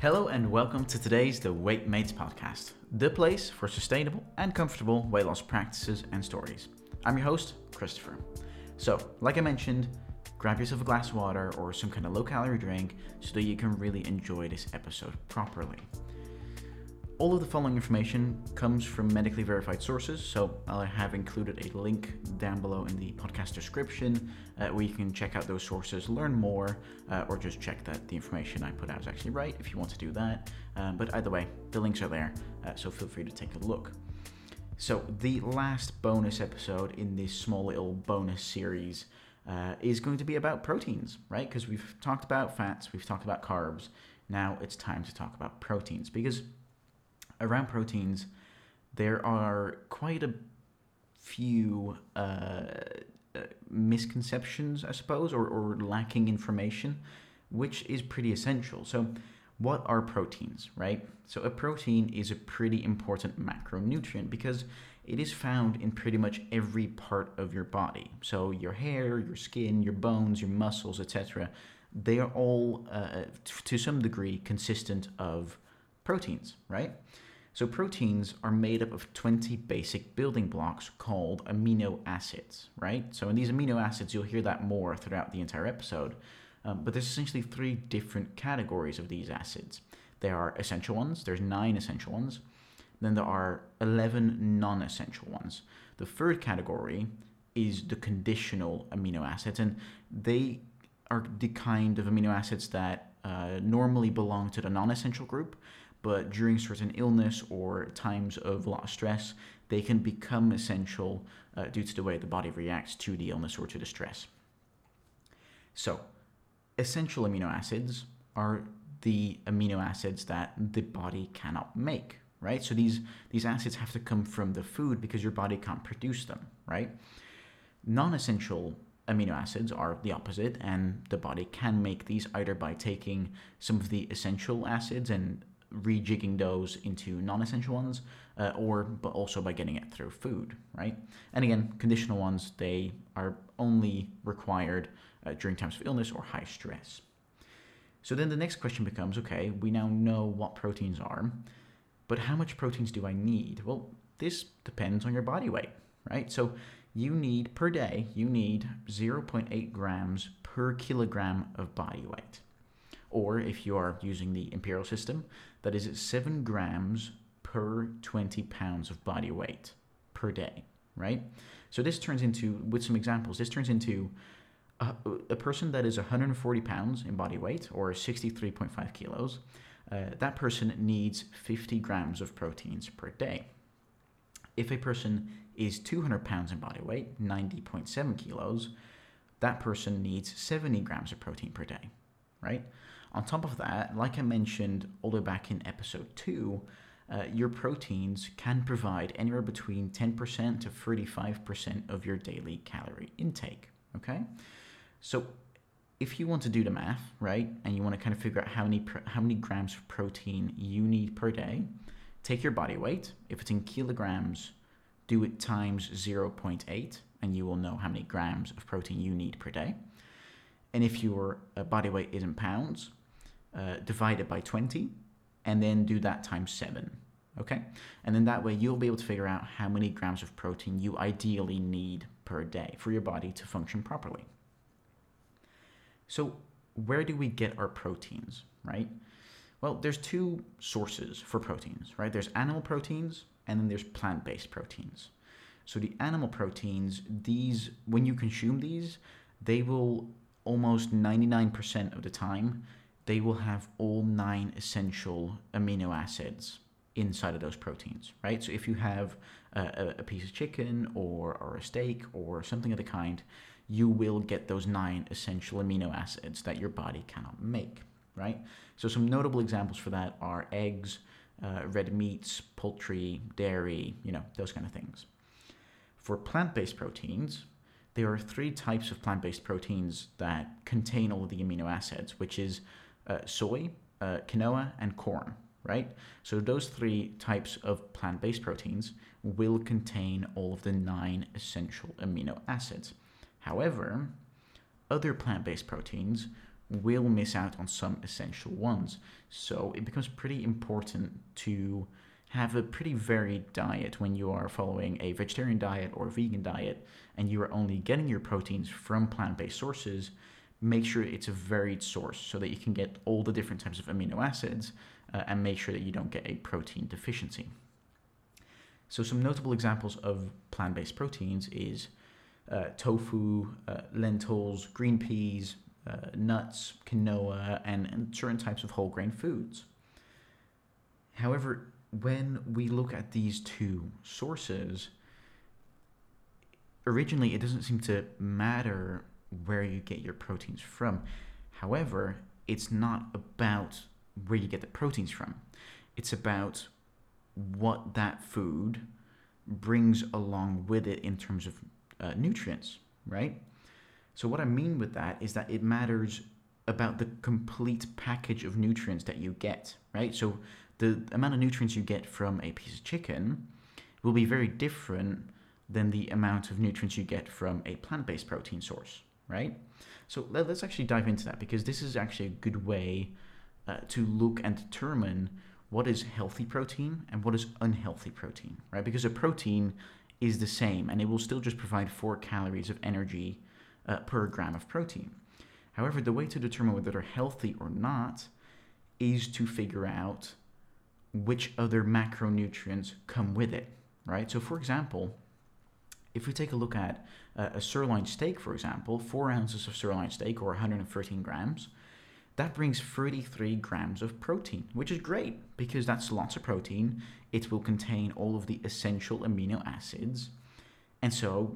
Hello and welcome to today's The Weight Mates podcast, the place for sustainable and comfortable weight loss practices and stories. I'm your host, Christopher. So, like I mentioned, grab yourself a glass of water or some kind of low-calorie drink so that you can really enjoy this episode properly. All of the following information comes from medically verified sources, so I have included a link down below in the podcast description where you can check out those sources, learn more, or just check that the information I put out is actually right if you want to do that. But either way, the links are there, so feel free to take a look. So the last bonus episode in this small little bonus series is going to be about proteins, right? Because we've talked about fats, we've talked about carbs. Now it's time to talk about proteins, because around proteins, there are quite a few misconceptions, I suppose, or lacking information, which is pretty essential. So what are proteins, right? So a protein is a pretty important macronutrient because it is found in pretty much every part of your body. So your hair, your skin, your bones, your muscles, etc. They are all, to some degree, consistent of proteins, right? So proteins are made up of 20 basic building blocks called amino acids, right? So in these amino acids, you'll hear that more throughout the entire episode. But there's essentially 3 different categories of these acids. There are essential ones, there's 9 essential ones. Then there are 11 non-essential ones. The third category is the conditional amino acids, and they are the kind of amino acids that normally belong to the non-essential group, but during certain illness or times of a lot of stress, they can become essential due to the way the body reacts to the illness or to the stress. So, essential amino acids are the amino acids that the body cannot make, right? So these acids have to come from the food because your body can't produce them, right? Non-essential amino acids are the opposite, and the body can make these either by taking some of the essential acids and rejigging those into non-essential ones, but also by getting it through food, right? And again, conditional ones, they are only required during times of illness or high stress. So then the next question becomes, okay, we now know what proteins are, but how much proteins do I need? Well, this depends on your body weight, right? So per day, you need 0.8 grams per kilogram of body weight. Or if you are using the imperial system, that is 7 grams per 20 pounds of body weight per day, right? So this turns into, with some examples, a person that is 140 pounds in body weight, or 63.5 kilos, that person needs 50 grams of proteins per day. If a person is 200 pounds in body weight, 90.7 kilos, that person needs 70 grams of protein per day, right? On top of that, like I mentioned all the way back in episode 2, your proteins can provide anywhere between 10% to 35% of your daily calorie intake, okay? So if you want to do the math, right, and you want to kind of figure out how many grams of protein you need per day, take your body weight. If it's in kilograms, do it times 0.8, and you will know how many grams of protein you need per day. And if your body weight is in pounds, divide it by 20, and then do that times 7, okay? And then that way you'll be able to figure out how many grams of protein you ideally need per day for your body to function properly. So where do we get our proteins, right? Well, there's 2 sources for proteins, right? There's animal proteins, and then there's plant-based proteins. So the animal proteins, when you consume these, they will almost 99% of the time, they will have all 9 essential amino acids inside of those proteins, right? So if you have a piece of chicken or a steak or something of the kind, you will get those 9 essential amino acids that your body cannot make, right? So some notable examples for that are eggs, red meats, poultry, dairy, those kind of things. For plant-based proteins, there are 3 types of plant-based proteins that contain all of the amino acids, which is soy, quinoa, and corn, right? So those 3 types of plant-based proteins will contain all of the 9 essential amino acids. However, other plant-based proteins will miss out on some essential ones. So it becomes pretty important to have a pretty varied diet when you are following a vegetarian diet or a vegan diet and you are only getting your proteins from plant-based sources. Make sure it's a varied source so that you can get all the different types of amino acids and make sure that you don't get a protein deficiency. So some notable examples of plant-based proteins is tofu, lentils, green peas, nuts, quinoa, and certain types of whole grain foods. However, when we look at these two sources, originally it doesn't seem to matter where you get your proteins from. However, it's not about where you get the proteins from. It's about what that food brings along with it in terms of nutrients, right? So what I mean with that is that it matters about the complete package of nutrients that you get, right? So the amount of nutrients you get from a piece of chicken will be very different than the amount of nutrients you get from a plant-based protein source, right? So let's actually dive into that, because this is actually a good way to look and determine what is healthy protein and what is unhealthy protein, right? Because a protein is the same and it will still just provide 4 calories of energy per gram of protein. However, the way to determine whether they're healthy or not is to figure out which other macronutrients come with it, right? So for example, if we take a look at a sirloin steak, for example, 4 ounces of sirloin steak or 113 grams, that brings 33 grams of protein, which is great because that's lots of protein. It will contain all of the essential amino acids. And so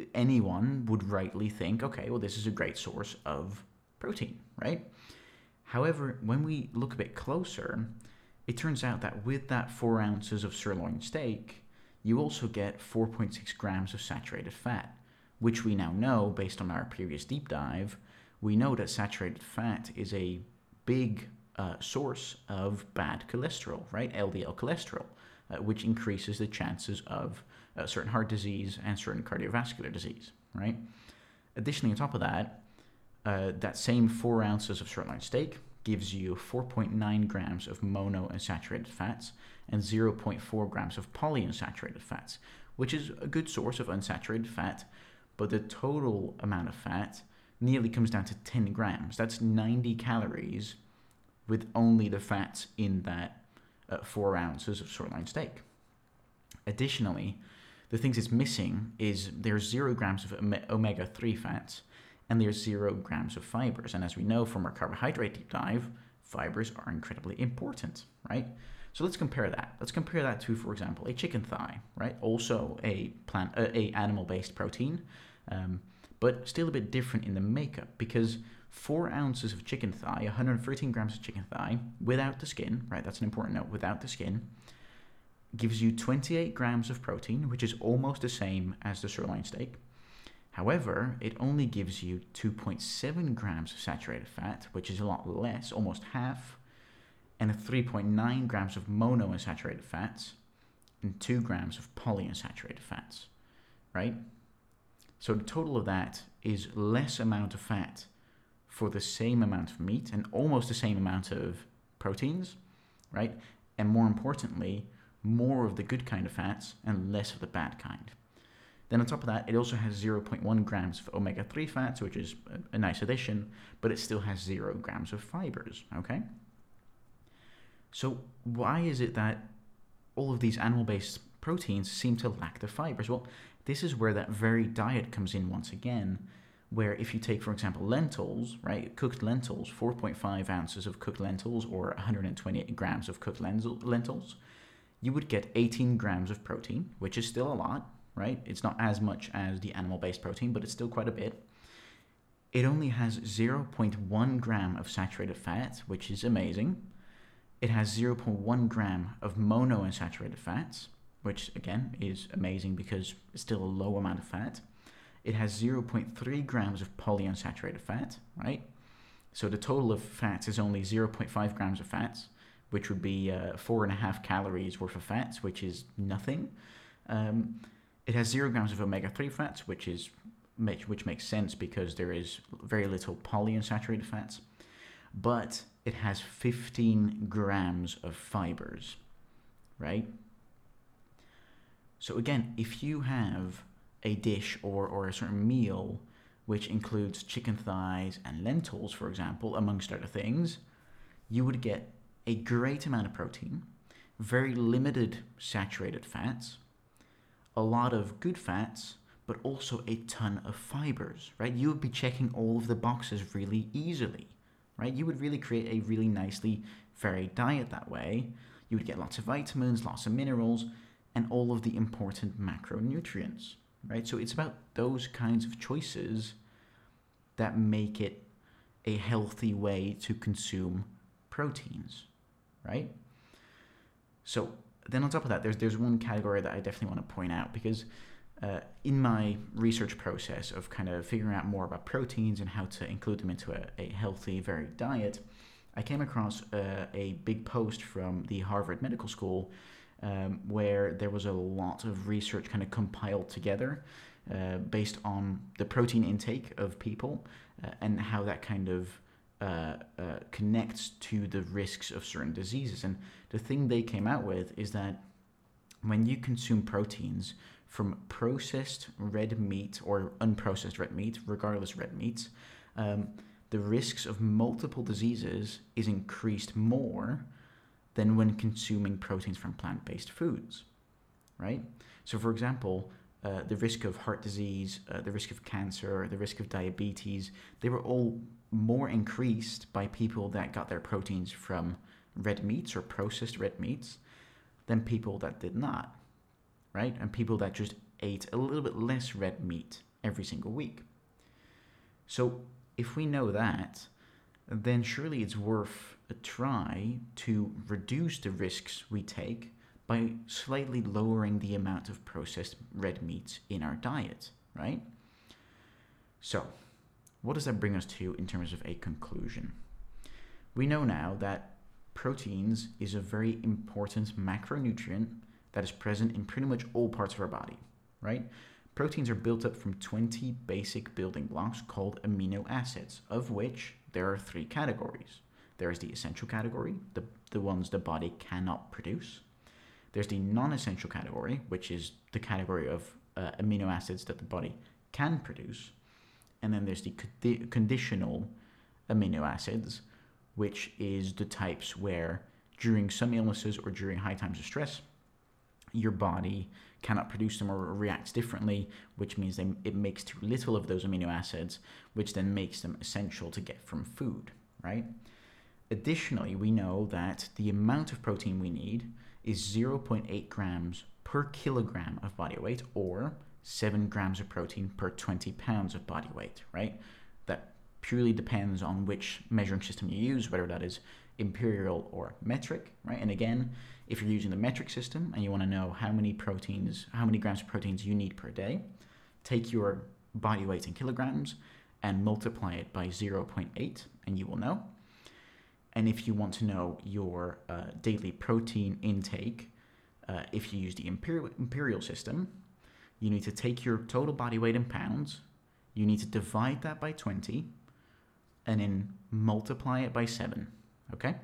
anyone would rightly think, okay, well, this is a great source of protein, right? However, when we look a bit closer, it turns out that with that 4 ounces of sirloin steak, you also get 4.6 grams of saturated fat, which we now know, based on our previous deep dive, we know that saturated fat is a big source of bad cholesterol, right? LDL cholesterol, which increases the chances of certain heart disease and certain cardiovascular disease, right? Additionally, on top of that, that same 4 ounces of sirloin steak gives you 4.9 grams of monounsaturated fats and 0.4 grams of polyunsaturated fats, which is a good source of unsaturated fat, but the total amount of fat nearly comes down to 10 grams. That's 90 calories with only the fats in that 4 ounces of sirloin steak. Additionally, the things it's missing is there's 0 grams of omega-3 fats and there's 0 grams of fibers. And as we know from our carbohydrate deep dive, fibers are incredibly important, right? So let's compare that. Let's compare that to, for example, a chicken thigh, right? Also a animal-based protein, but still a bit different in the makeup, because 4 ounces of chicken thigh, 113 grams of chicken thigh, without the skin, right? That's an important note, without the skin, gives you 28 grams of protein, which is almost the same as the sirloin steak. However, it only gives you 2.7 grams of saturated fat, which is a lot less, almost half, and 3.9 grams of monounsaturated fats, and 2 grams of polyunsaturated fats, right? So the total of that is less amount of fat for the same amount of meat and almost the same amount of proteins, right? And more importantly, more of the good kind of fats and less of the bad kind. Then on top of that, it also has 0.1 grams of omega-3 fats, which is a nice addition, but it still has 0 grams of fibers, okay? So why is it that all of these animal-based proteins seem to lack the fibers? Well, this is where that varied diet comes in once again, where if you take, for example, lentils, right, cooked lentils, 4.5 ounces of cooked lentils or 128 grams of cooked lentils, you would get 18 grams of protein, which is still a lot, right? It's not as much as the animal-based protein, but it's still quite a bit. It only has 0.1 gram of saturated fat, which is amazing. It has 0.1 gram of monounsaturated fats, which again is amazing because it's still a low amount of fat. It has 0.3 grams of polyunsaturated fat, right? So the total of fats is only 0.5 grams of fats, which would be 4.5 calories worth of fats, which is nothing. It has 0 grams of omega-3 fats, which makes sense because there is very little polyunsaturated fats. but it has 15 grams of fibers, right? So again, if you have a dish or a certain meal which includes chicken thighs and lentils, for example, amongst other things, you would get a great amount of protein, very limited saturated fats, a lot of good fats, but also a ton of fibers, right? You would be checking all of the boxes really easily, right? You would really create a really nicely varied diet that way. You would get lots of vitamins, lots of minerals, and all of the important macronutrients, right? So it's about those kinds of choices that make it a healthy way to consume proteins, right? So then on top of that, there's one category that I definitely want to point out because in my research process of kind of figuring out more about proteins and how to include them into a healthy, varied diet, I came across a big post from the Harvard Medical School where there was a lot of research kind of compiled together based on the protein intake of people and how that kind of connects to the risks of certain diseases. And the thing they came out with is that when you consume proteins from processed red meat or unprocessed red meat, regardless red meats, the risks of multiple diseases is increased more than when consuming proteins from plant-based foods, right? So for example, the risk of heart disease, the risk of cancer, the risk of diabetes, they were all more increased by people that got their proteins from red meats or processed red meats than people that did not, right? And people that just ate a little bit less red meat every single week. So if we know that, then surely it's worth a try to reduce the risks we take by slightly lowering the amount of processed red meats in our diet, right? So, what does that bring us to in terms of a conclusion? We know now that proteins is a very important macronutrient that is present in pretty much all parts of our body, right? Proteins are built up from 20 basic building blocks called amino acids, of which there are 3 categories. There is the essential category, the ones the body cannot produce. There's the non-essential category, which is the category of amino acids that the body can produce. And then there's the conditional amino acids, which is the types where during some illnesses or during high times of stress, your body cannot produce them or reacts differently, which means it makes too little of those amino acids, which then makes them essential to get from food, right? Additionally, we know that the amount of protein we need is 0.8 grams per kilogram of body weight, or 7 grams of protein per 20 pounds of body weight, right? That purely depends on which measuring system you use, whether that is imperial or metric, right? And again, if you're using the metric system and you want to know how many grams of proteins you need per day, take your body weight in kilograms and multiply it by 0.8 and you will know. And if you want to know your daily protein intake, if you use the imperial system, you need to take your total body weight in pounds, you need to divide that by 20, and then multiply it by 7, okay?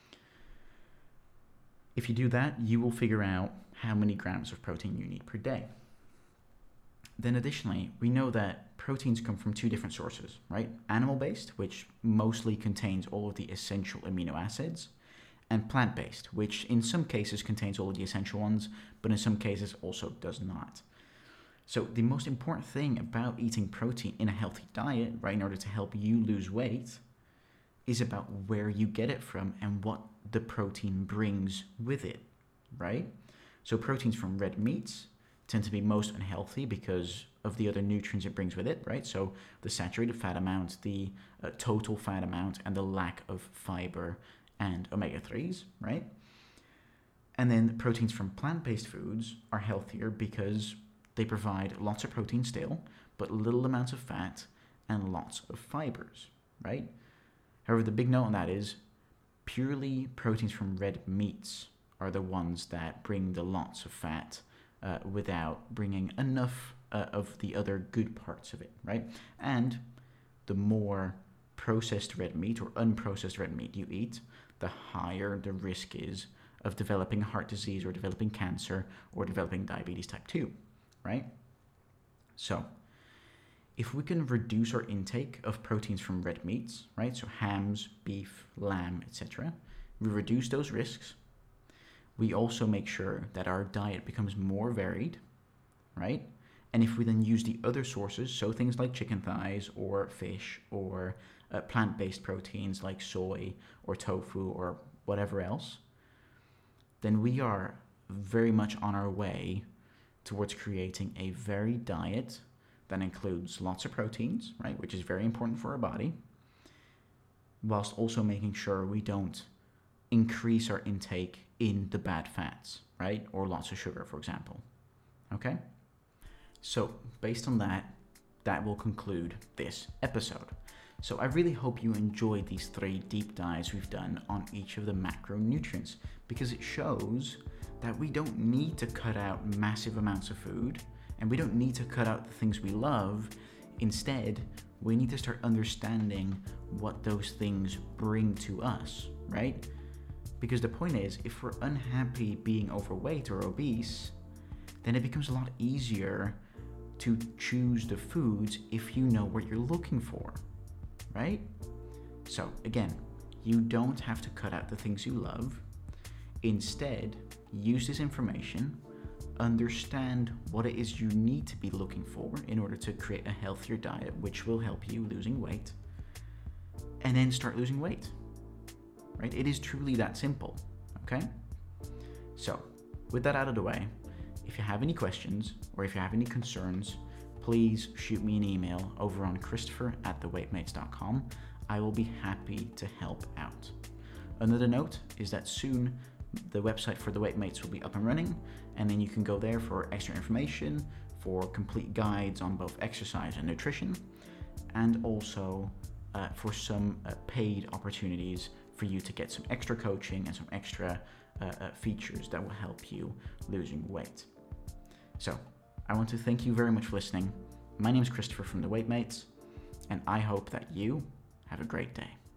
If you do that, you will figure out how many grams of protein you need per day. Then additionally, we know that proteins come from 2 different sources, right? Animal-based, which mostly contains all of the essential amino acids, and plant-based, which in some cases contains all of the essential ones, but in some cases also does not. So the most important thing about eating protein in a healthy diet, right, in order to help you lose weight, is about where you get it from and what the protein brings with it, right? So proteins from red meats tend to be most unhealthy because of the other nutrients it brings with it, right? So the saturated fat amount, the total fat amount, and the lack of fiber and omega-3s, right? And then proteins from plant-based foods are healthier because they provide lots of protein still, but little amounts of fat and lots of fibers, right? However, the big note on that is purely proteins from red meats are the ones that bring the lots of fat without bringing enough of the other good parts of it, right? And the more processed red meat or unprocessed red meat you eat, the higher the risk is of developing heart disease or developing cancer or developing diabetes type 2, right? So, if we can reduce our intake of proteins from red meats, right? So hams, beef, lamb, etc. We reduce those risks. We also make sure that our diet becomes more varied, right? And if we then use the other sources, so things like chicken thighs or fish or plant-based proteins like soy or tofu or whatever else, then we are very much on our way towards creating a varied diet that includes lots of proteins, right, which is very important for our body, whilst also making sure we don't increase our intake in the bad fats, right, or lots of sugar, for example. Okay? So, based on that, that will conclude this episode. So I really hope you enjoyed these 3 deep dives we've done on each of the macronutrients, because it shows that we don't need to cut out massive amounts of food, and we don't need to cut out the things we love. Instead, we need to start understanding what those things bring to us, right? Because the point is, if we're unhappy being overweight or obese, then it becomes a lot easier to choose the foods if you know what you're looking for, right? So again, you don't have to cut out the things you love. Instead, use this information, understand what it is you need to be looking for in order to create a healthier diet, which will help you losing weight, and then start losing weight, right? It is truly that simple, okay? So, with that out of the way, if you have any questions or if you have any concerns, please shoot me an email over on christopher@theweightmates.com. I will be happy to help out. Another note is that soon the website for The Weight Mates will be up and running, and then you can go there for extra information, for complete guides on both exercise and nutrition, and also for some paid opportunities for you to get some extra coaching and some extra features that will help you losing weight. So, I want to thank you very much for listening. My name is Christopher from The Weight Mates, and I hope that you have a great day.